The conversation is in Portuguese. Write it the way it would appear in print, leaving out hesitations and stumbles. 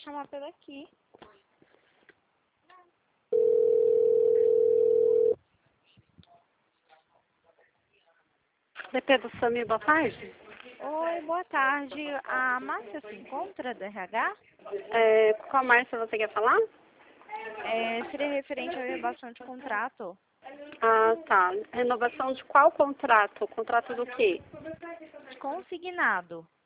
chamar pela aqui. DP do Sami, boa tarde. Oi, boa tarde. A Márcia se encontra da RH? Qual Márcia você quer falar? Seria referente à renovação de contrato. Ah, tá. Renovação de qual contrato? Contrato do quê? Consignado.